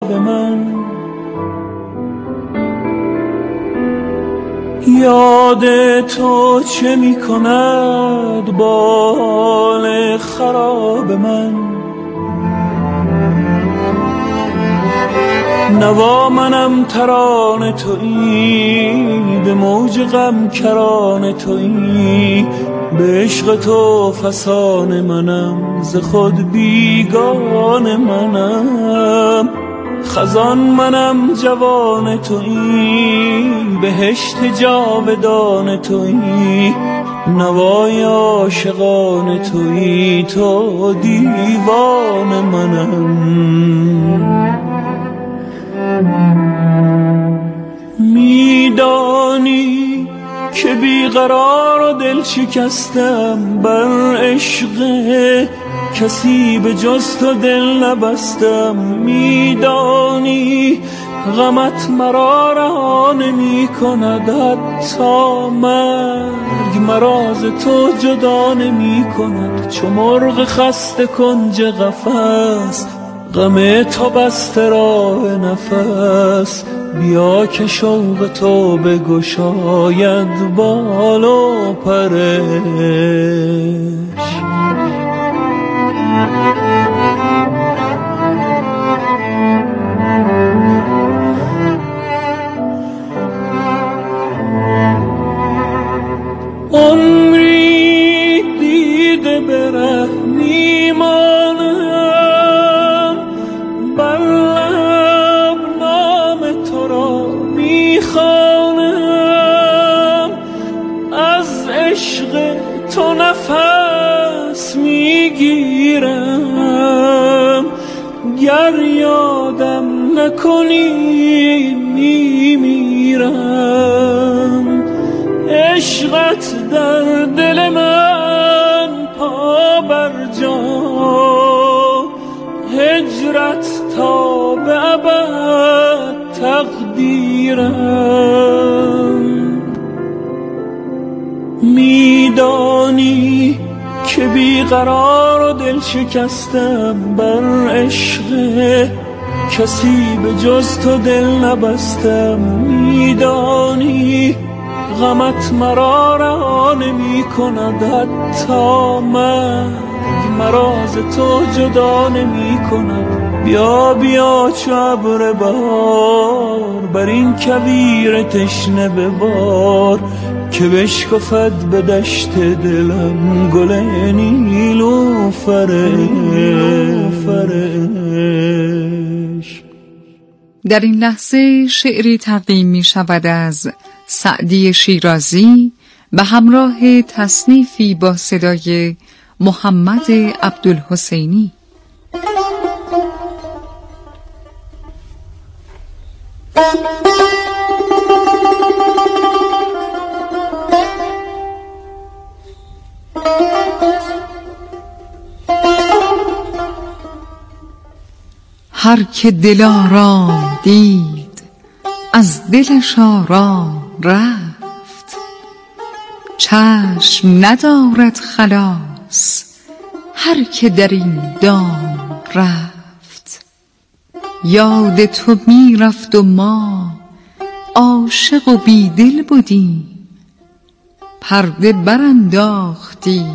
به من. یاد تو چه می کند با حال خراب من. نوا منم ترانه تویی، به موج غم کرانه تویی، به عشق تو فسانه منم، ز خود بیگانه منم. خزان منم جوان تویی، بهشت جاودان تویی، نوای عاشقان تویی، تو دیوان منم. میدانی که بیقرار و دل شکستم، بر عشق کسی به جز تو دل نبستم. میدانی غمت مرا رها نمی کند، حتی مرگ مرا ز تو جدا نمی کند. چو مرغ خسته کنج قفس، غم تو بسته راه نفس. بیا که شوق تو بگشاید بال و پرش. عمری دیده به ره میمانم، بر لب نام تو را میخوانم. از عشق تو نفس میگیرم، گر یادم نکنی میمیرم. عشقت در دل من پا بر جا، هجرت تا به ابد تقدیرم. میدانی که بیقرار و دل شکستم، بر عشق کسی به جز تو دل نبستم. میدانی غمت مرا رها نمی کند، حتی مرگ مرا ز تو جدا نمی کند. بیا بیا چو ابر بهار، بر این کویر تشنه ببار، که بشکفد به دشت دلم گل نیلوفرش. در این لحظه شعری تقدیم می شود از سعدی شیرازی به همراه تصنیفی با صدای محمد عبدالحسینی. هر که دلارام دید از دلش آرام رفت، چشم ندارد خلاص هر که در این دام رفت. یاد تو می رفت و ما عاشق و بیدل بودیم، پرده برانداختی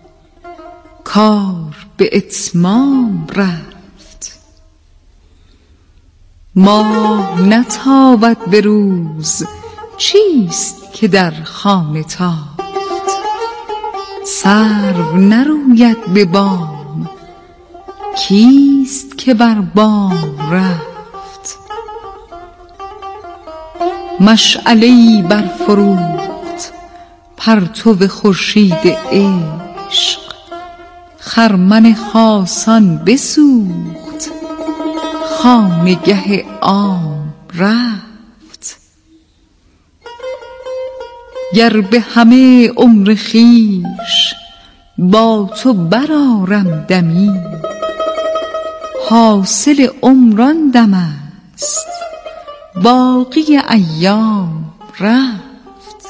کار به اتمام رفت. ماه نتابد به روز چیست که در خانه تافت، سرو نروید به بام کیست که بر بام رفت. مشعله‌ای برفروخت پرتو خورشید عشق، خرمن خاصان بسوخت خانگه عام رفت. گر به همه عمر خویش با تو برآرم دمی، حاصل عمران دم است باقی ایام رفت.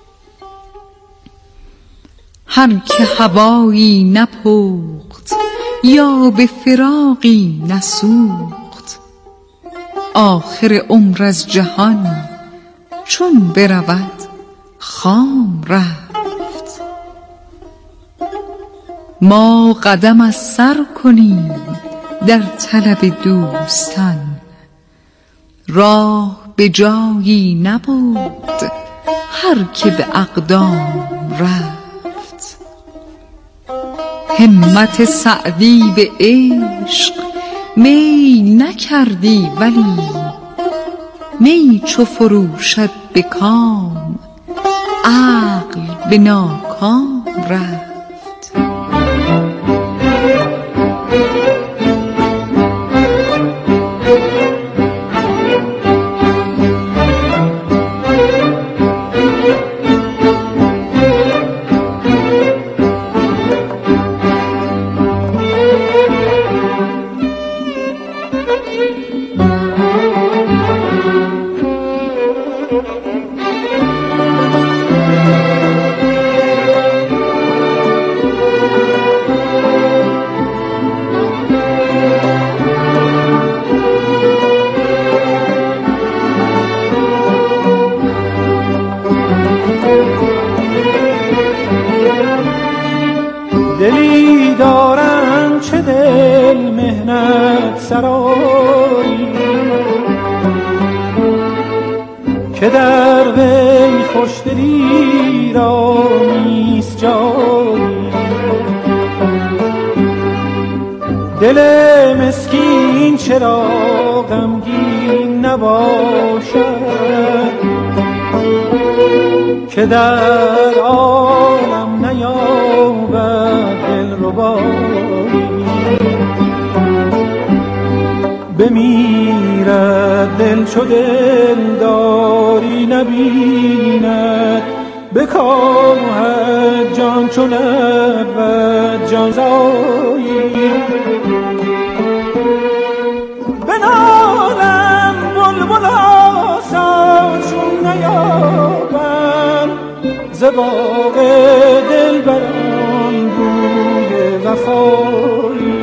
هر که هوایی نپخت یا به فراقی نسوخت، آخر عمر از جهان چون برود خام رفت. ما قدم از سر کنیم در طلب دوستان، راه به جایی نبود هر که به اقدام رفت. همت سعدی به عشق میل نکردی، ولی می چو فروشد به کام عقل به ناکام رفت. دلی دارم چه دل مهنت سرایی، که در وی خوشدلی را نیست جایی. دل مسکین چرا غمگین نباشد، که در عالم نیابد دلربایی. بمیرد دل چو دلداری نبیند، بکاهد جان چو نبود جانزایی. بنالم بلبلا ساز چون نیابم، ز باغ دلبران بوی وفایی.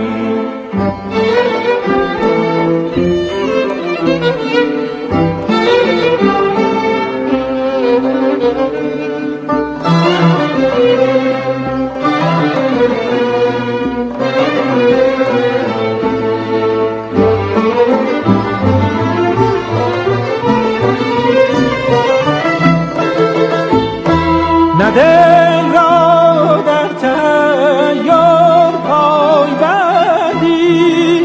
نه دل را در تیار پای بردی،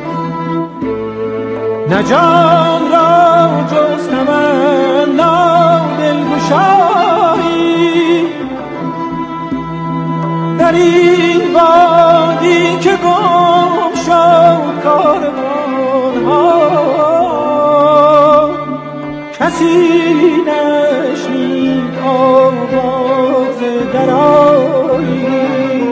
نه جان را جز تمنا دلگشایی. در این وادی که گم شد کاروان ها، کسی نشنید آواز درایی.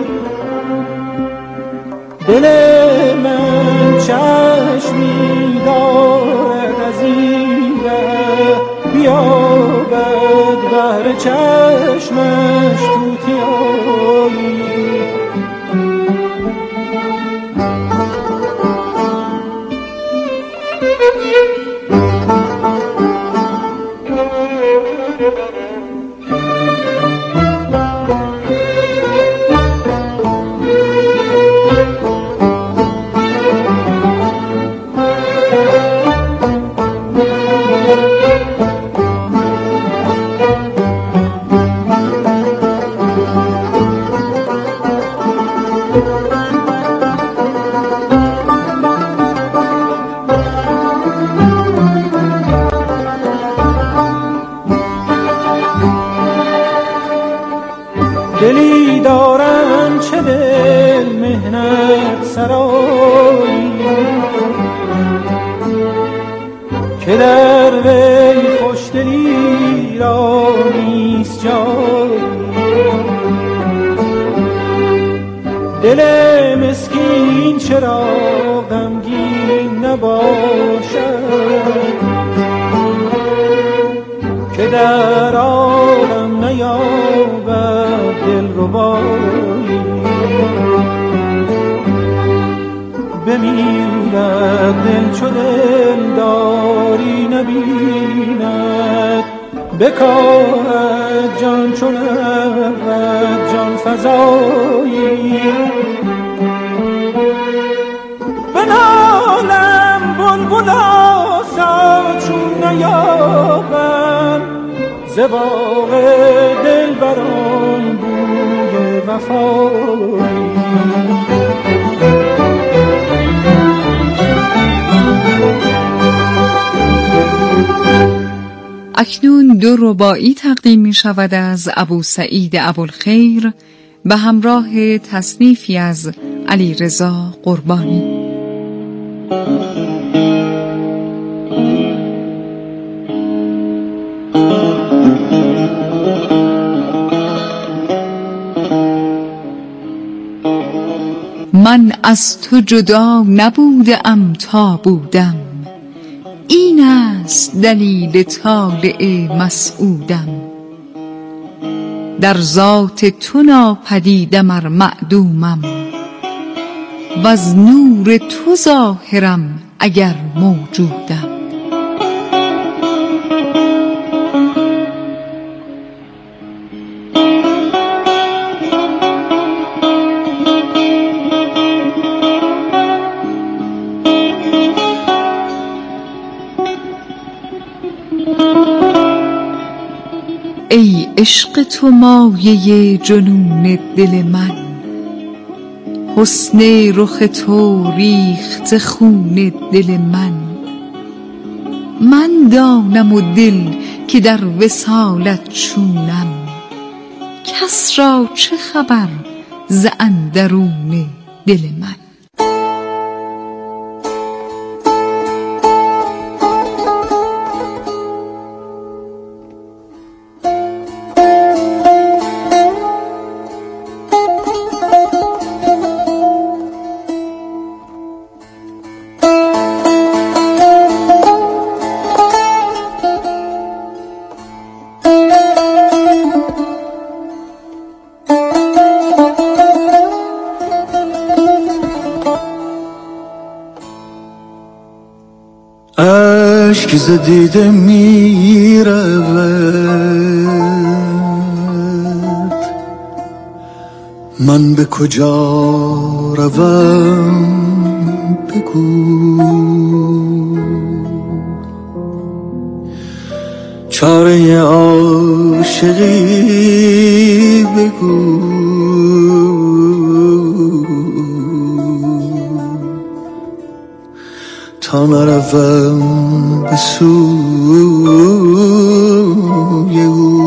دل من چشمی دارد از این ره، بیابد بهر چشمش توتیایی. دلی دارم چه دل مهنت سرایی، که در وی خوشدلی را نیست جایی. دل مسکین چرا غمگین نباشد، که در عالم نیابد دلربایی. بمیرد دل چو دلدار بکاهد جان چون ابد جان فزایی بنالم بلبلا سا چون نیابم ز باغ دلبران بوی وفایی اکنون دو رباعی تقدیم می شود از ابوسعید ابوالخیر به همراه تصنیفی از علیرضا قربانی. من از تو جدا نبودم تا بودم، این است دلیل طالع مسعودم. در ذات تو ناپدیدم ار معدومم، وز نور تو ظاهرم اگر موجودم. ای عشق تو مایه جنون دل من، حسن رخ تو ریخت خون دل من. من دانم و دل که در وصالت چونم، کس را چه خبر ز اندرون دل من. اشک ز دیده می رود، من به کجا روم بگو. چاره عاشقی بگو، تا نروم به سوی او.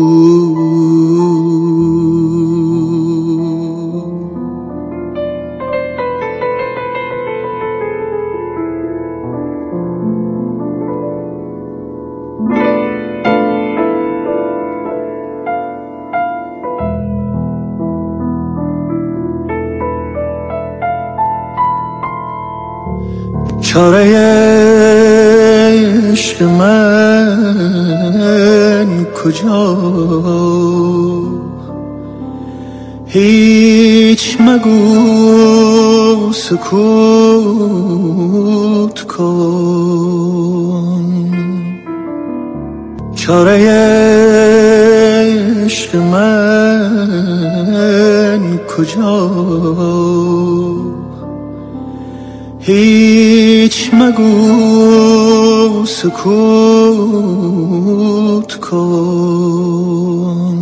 چاره عشق من کجا؟ هیچ مگو سکوت کن. چاره عشق من کجا؟ هیچ مگو سکوت کن.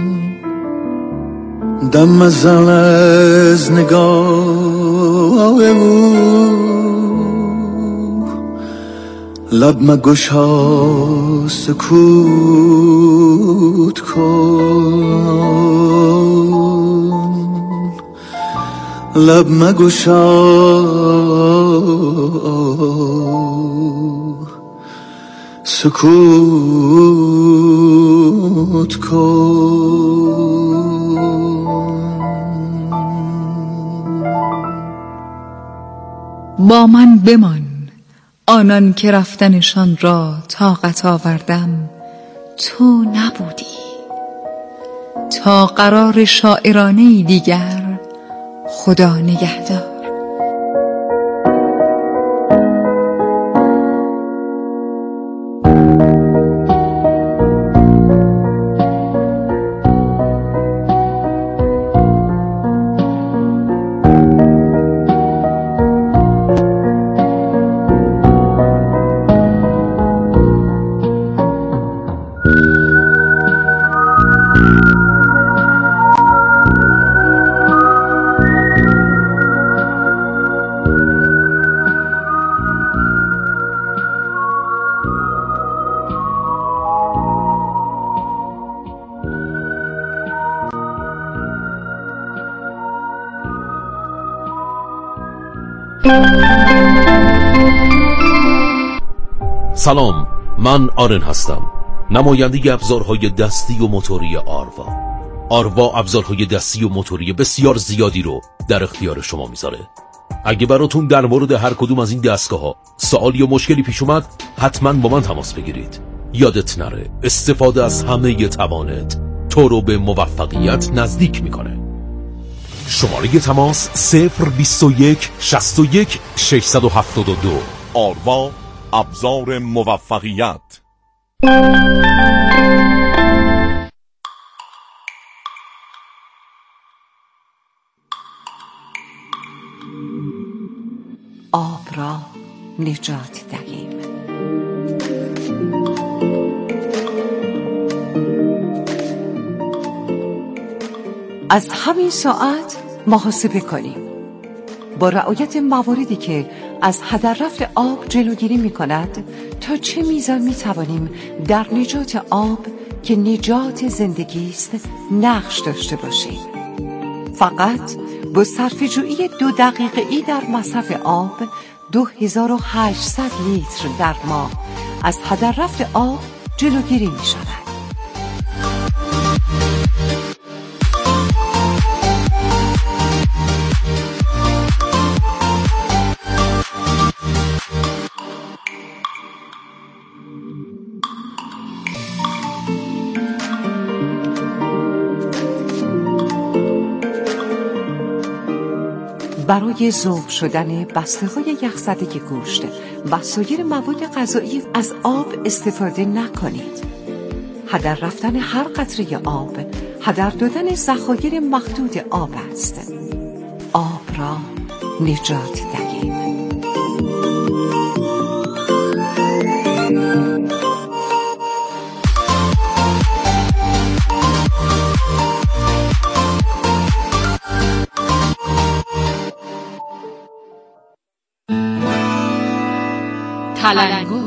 دم مزن از نگاه او، لب مگشا سکوت کن. لب مگشا سکوت کن. با من بمان، آنان که رفتنشان را طاقت آوردم تو نبودی. تا قرار شاعرانه دیگر، خدا نگهدار. سلام، من آرن هستم، نماینده ابزارهای دستی و موتوری آروا ابزارهای دستی و موتوری بسیار زیادی رو در اختیار شما میذاره. اگه براتون در مورد هر کدوم از این دستگاه‌ها سوالی یا مشکلی پیش اومد، حتما با من تماس بگیرید. یادت نره استفاده از همه توانت تو رو به موفقیت نزدیک میکنه. شماره تماس 021 61 672. آروا ابزار موفقیت. آب را نجات دهیم. از همین ساعت محاسبه کنیم با رعایت مواردی که از هدر رفت آب جلوگیری می کند تا چه میزان می توانیم در نجات آب که نجات زندگی است نقش داشته باشیم. فقط با صرفه‌جویی 2 دقیقه‌ای در مصرف آب 2800 لیتر در ماه از هدر رفت آب جلوگیری می شود. برای ذوب شدن بسته‌های یخزده گوشت و سایر مواد غذایی از آب استفاده نکنید. هدر رفتن هر قطره آب هدر دادن ذخایر محدود آب است. آب را نجات دهیم. تلنگر.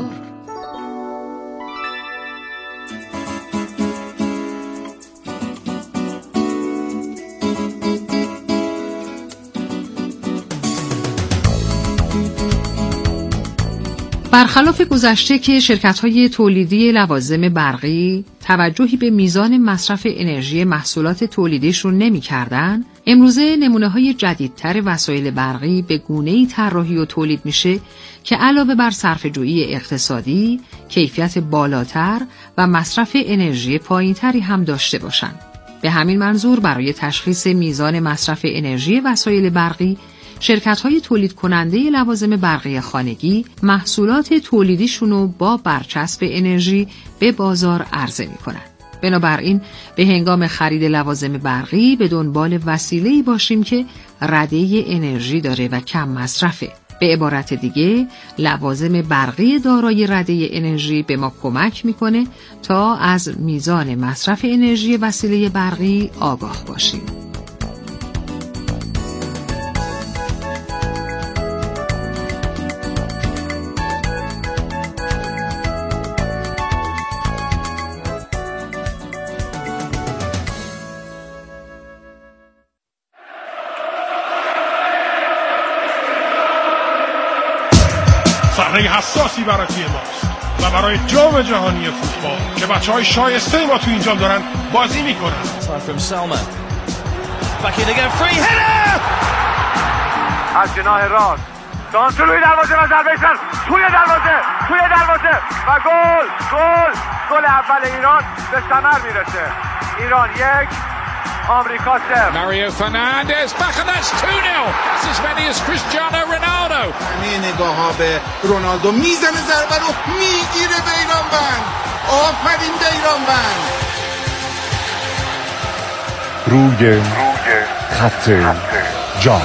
برخلاف گذشته که شرکت‌های تولیدی لوازم برقی توجهی به میزان مصرف انرژی محصولات تولیدیشون نمی‌کردن، امروزه نمونه‌های جدیدتر وسایل برقی به گونه‌ای طراحی و تولید میشه که علاوه بر صرفه‌جویی اقتصادی، کیفیت بالاتر و مصرف انرژی پایین‌تری هم داشته باشن. به همین منظور برای تشخیص میزان مصرف انرژی وسایل برقی، شرکت‌های تولید کننده لوازم برقی خانگی محصولات تولیدیشونو با برچسب انرژی به بازار عرضه می‌کنن. بنابراین به هنگام خرید لوازم برقی به دنبال وسیله‌ای باشیم که رده انرژی داره و کم مصرفه. به عبارت دیگه، لوازم برقی دارای رده انرژی به ما کمک می‌کنه تا از میزان مصرف انرژی وسیله برقی آگاه باشیم. صحنه حساسی برای تیم ماست و برای جام جهانی فوتبال که بچه‌های شایسته ما تو اینجا دارن بازی میکنن. از جناح راست دانسو روی دروازه و ضربه سر توی دروازه و گل اول ایران به ثمر میرسه. ایران 1 آمریکا 0. Mario Fernandez back and that's 2-0. That's as many as Cristiano Ronaldo. همه نگاه ها به رونالدو، میزنه ضربه رو میگیره به ایران بند. آفرین به ایران بند. روی خط جام.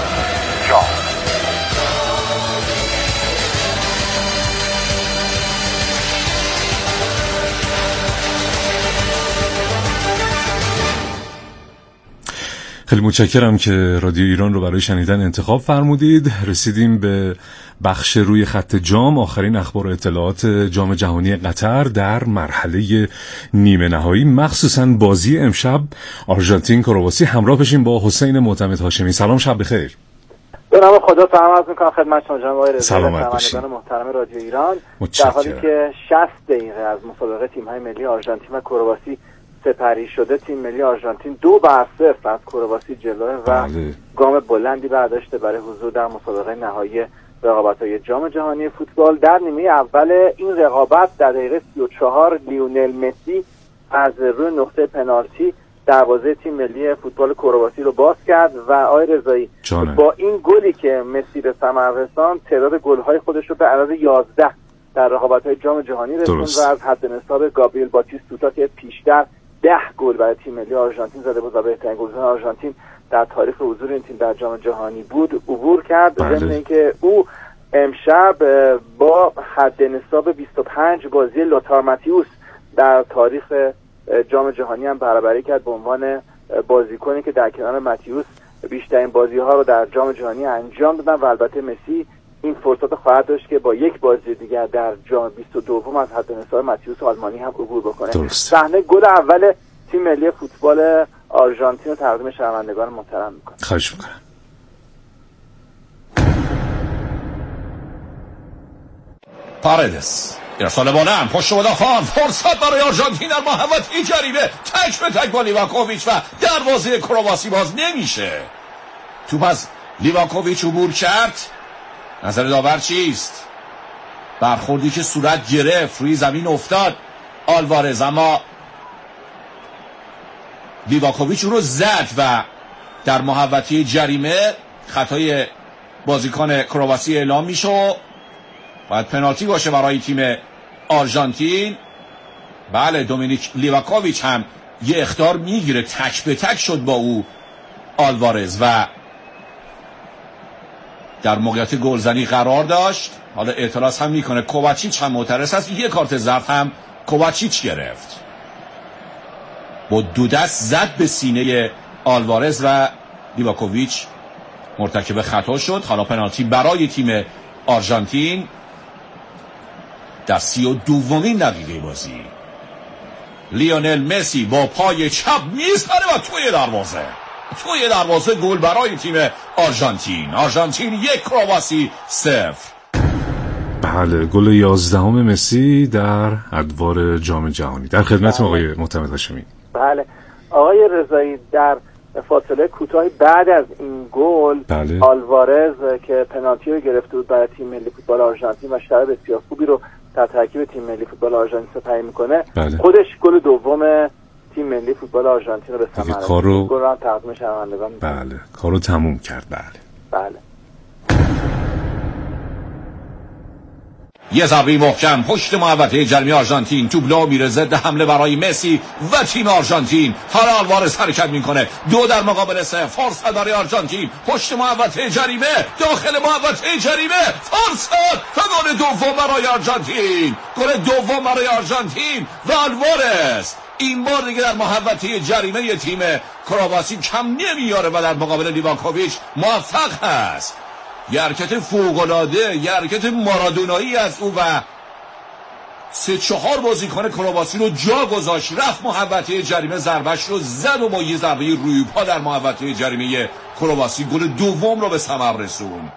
خیلی متشکرم که رادیو ایران رو برای شنیدن انتخاب فرمودید. رسیدیم به بخش روی خط جام، آخرین اخبار و اطلاعات جام جهانی قطر در مرحله نیمه نهایی، مخصوصاً بازی امشب آرژانتین کرواسی. همراه بشیم با حسین معتمد هاشمی. سلام، شب بخیر. به نام خدا سلام عرض می‌کنم خدمت شما جناب آقای رضایی، شنوندگان محترم رادیو ایران. در حالی که 60 دقیقه از مسابقه تیم‌های ملی آرژانتین و کرواسی سپری شده، تیم ملی آرژانتین 2-0 از کرواسی جلوه و گام بلندی برداشته برای حضور در مسابقه نهایی رقابت‌های جام جهانی فوتبال. در نیمه اول این رقابت در دقیقه 34 لیونل مسی از روی نقطه پنالتی دروازه تیم ملی فوتبال کرواسی رو باز کرد و آقای رضایی با این گلی که مسی به ثمر رساند تعداد گل‌های خودش رو به عدد 11 در رقابت‌های جام جهانی رسوند و از حد نصاب گابریل باتیستوتا که پیشتر 10 گل برای تیم ملی آرژانتین زده بود و بهترین گلزن آرژانتین در تاریخ حضور این تیم در جام جهانی بود عبور کرد. ضمن اینکه او امشب با حد نصاب 25 بازی لوتار ماتیوس در تاریخ جام جهانی هم برابری کرد به عنوان بازیکنی که در کنار ماتیوس بیشترین بازی‌ها رو در جام جهانی انجام دادن و البته مسی این فرصت خواهد داشت که با یک بازی دیگر در جام 22 از حد نصاب ماتیوس آلمانی هم عبور بکنه. صحنه گل اول تیم ملی فوتبال آرژانتین رو تقدیم شنوندگان محترم می‌کنم. خواهش می‌کنم. پاردس ارسال بلند پشت مدافعان، فرصت برای آرژانتین در محوطه جریمه، تک به تک با لیواکوویچ و دروازه کرواسی باز نمیشه. توپ از لیواکوویچ عبور کرد. نظر داور چیست؟ برخوردی که صورت گرفت، روی زمین افتاد آلوارز، اما لیواکوویچ رو زد و در محوطه جریمه خطای بازیکن کرواسی اعلام میشه. باید پنالتی باشه برای تیم آرژانتین. بله، دومینیک لیواکوویچ هم یه اخطار میگیره، تک به تک شد با او آلوارز و در موقعیت گلزنی قرار داشت. حالا اعتراض هم میکنه کوواچیچ هم معترض است. یه کارت زرد هم کوواچیچ گرفت، با دو دست زد به سینه آلوارز و لیواکوویچ مرتکب خطا شد. حالا پنالتی برای تیم آرژانتین در 32مین دقیقه بازی. لیونل مسی با پای چپ میزنه و توی دروازه گل برای تیم آرژانتین 1 کرواسی 0. بله، گل 11 مسی در ادوار جام جهانی. در خدمت آقای معتمد هاشمی. بله آقای رضایی، در فاصله کوتاهی بعد از این گل آلوارز که پنالتی رو گرفته بود برای تیم ملی فوتبال آرژانتین و شرایط بسیار خوبی رو در ترکیب تیم ملی فوتبال آرژانتین سپری میکنه، خودش گل دوم تیم ملی فوتبال آرژانتین رو به ثمر رسوند. گل رو تقدیم شنوندگان می‌کنه. بله، کارو تموم کرد. بله. یه ضربه محکم پشت محوطه جریمه آرژانتین، توپ لا میره ضد حمله برای مسی و تیم آرژانتین. حالا آلوارز حرکت میکنه، 2 در مقابل 3. فرصت برای آرژانتین پشت محوطه جریمه، داخل محوطه جریمه، فرصت و گل دوم برای آرژانتین و آلوارز این بار دیگه در محوطه جریمه تیم کرواسی کم نمیاره و در مقابل لیواکوویچ موفق هست. یه حرکت فوق‌العاده، یه حرکت مارادونایی از او و 3-4 بازیکن کرواسی رو جا گذاشت، رفت محوطه جریمه، ضربش رو زد و با یه ضربه روی پا در محوطه جریمه کرواسی گل دوم رو به ثمر رسوند.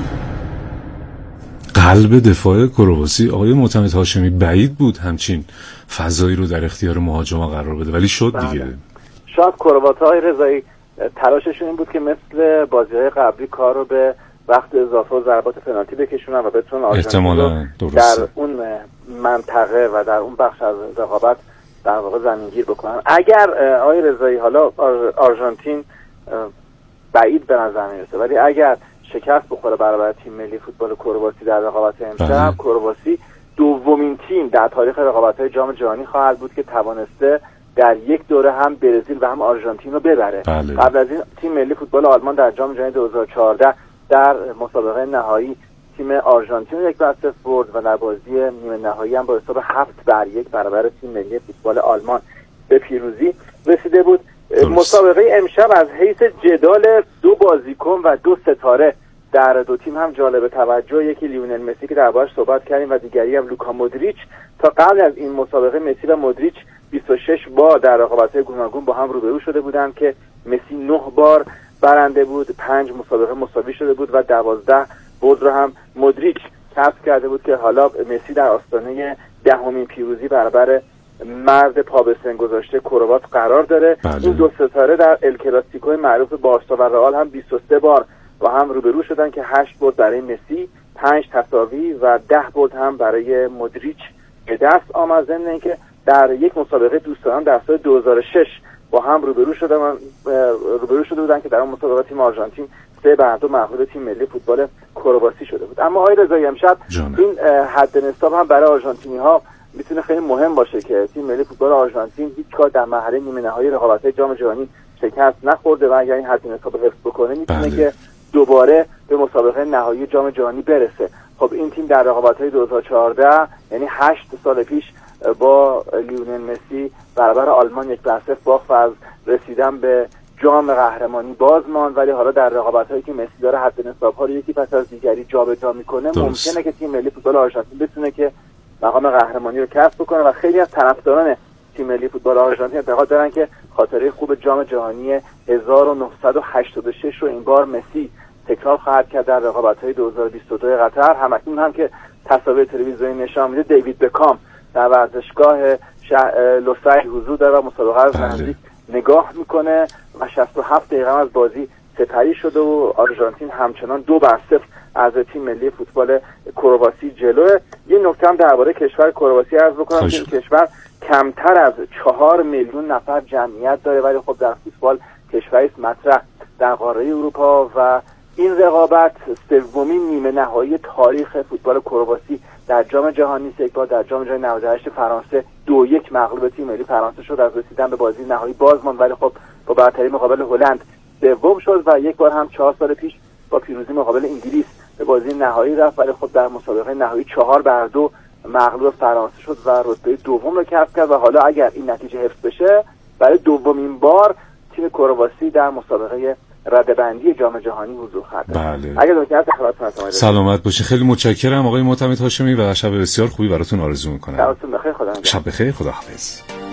قلب دفاع کرواسی آقای معتمد هاشمی بعید بود همچین فضایی رو در اختیار مهاجما قرار بده، ولی شد دیگه. شاید کروات‌های رضایی تلاششون این بود که مثل بازی‌های قبلی کار رو به وقت اضافه و ضربات پنالتی بکشونن و بتونن آرژانتین در اون منطقه و در اون بخش از رقابت در واقع زمینگیر بکنن. اگر آقای رضایی حالا آرژانتین بعید به نظر میرسه، ولی اگر شکست بخوره برابر تیم ملی فوتبال کرواسی در رقابت امشب، کرواسی دومین تیم در تاریخ رقابت‌های جام جهانی خواهد بود که توانسته در یک دوره هم برزیل و هم آرژانتین رو ببره. قبل از این تیم ملی فوتبال آلمان در جام جهانی 2014 در مسابقه نهایی تیم آرژانتین 1-0 برد و در بازی نیمه نهایی هم با حساب 7-1 برابر تیم ملی فوتبال آلمان به پیروزی رسیده بود. مسابقه امشب از حیث جدال 2 بازیکن و 2 ستاره در دو تیم هم جالب توجه، یکی لیونل مسی که دربارش صحبت کردیم و دیگری هم لوکا مودریچ. تا قبل از این مسابقه مسی و مودریچ 26 بار در رقابت‌های گوناگون با هم روبرو شده بودند که مسی 9 بار برنده بود، 5 مسابقه مساوی شده بود و 12 برد رو هم مودریچ کسب کرده بود که حالا مسی در آستانه 10مین پیروزی برابر مرد پا به سن گذاشته کرواس قرار داره. این دو ستاره در ال کلاسیکو معروف بارسا و رئال هم 23 بار با هم روبرو شدن که 8 برد برای مسی، 5 تساوی و 10 برد هم برای مودریچ به دست آمد. ضمن اینکه در یک مسابقه دوستانه در سال 2006 با هم روبرو شده بودن که در اون مسابقه تیم آرژانتین 3-2 مغلوب تیم ملی فوتبال کرواسی شده بود. اما آقای رضایی امشب این حد نصاب هم برای آرژانتینی‌ها میتونه خیلی مهم باشه که تیم ملی فوتبال آرژانتین هیچگاه در مرحله نیمه نهایی رقابت‌های جام جهانی شکست نخورده و اگر این حد نصاب حفظ بکنه میتونه که دوباره به مسابقه نهایی جام جهانی برسه. خب این تیم در رقابت‌های 2014 یعنی 8 سال پیش با لیونل مسی برابر آلمان 1-0 باخت و از رسیدن به جام قهرمانی باز ماند، ولی حالا در رقابت‌هایی که مسی داره حد نصاب‌ها رو یکی پس از دیگری جابجا میکنه ممکنه که تیم ملی فوتبال آرژانتین بتونه که مقام قهرمانی رو کسب بکنه و خیلی از طرفداران تیم ملی فوتبال آرژانتین اعتقاد دارن که خاطره خوب جام جهانی 1986 رو این بار مسی تکرار خواهد کرد در رقابت‌های 2022 قطر. همکنون هم که تصاویر تلویزیونی نشان میده دیوید بکام در ورزشگاه لوسایل حضور داره و مسابقه رو نزدیک نگاه میکنه و 67 دقیقه از بازی سپری شده و آرژانتین همچنان 2-0 از تیم ملی فوتبال کرواسی جلوه. یه نکته هم درباره کشور کرواسی عرض بکنم که این کشور کمتر از 4 میلیون نفر جمعیت داره ولی خب در فوتبال کشوری است مطرح در قاره اروپا و این رقابت سومین نیمه نهایی تاریخ فوتبال کرواسی در جام جهانی است. یک بار در جام جهانی 98 فرانسه 2-1 مغلوب تیم ملی فرانسه شد، از رسیدن به بازی نهایی باز ماند ولی خب با برتری مقابل هلند سوم شد و یک بار هم 4 سال پیش با پیروزی مقابل انگلیس به بازی نهایی رفت ولی خب در مسابقه نهایی 4-2 مغلوب فرانسه شد و رتبه دوم رو کسب کرد و حالا اگر این نتیجه حفظ بشه برای دومین بار تیم کرواسی در مسابقه رده‌بندی جام جهانی حضور خواهد داشت. بله. اگر دکتر خدمتتون سلامت باشین. خیلی متشکرم آقای معتمد هاشمی و شب بسیار خوبی براتون آرزو می‌کنم. شبتون بخیر. خدا نگهدار. شب بخیر. خداحافظ.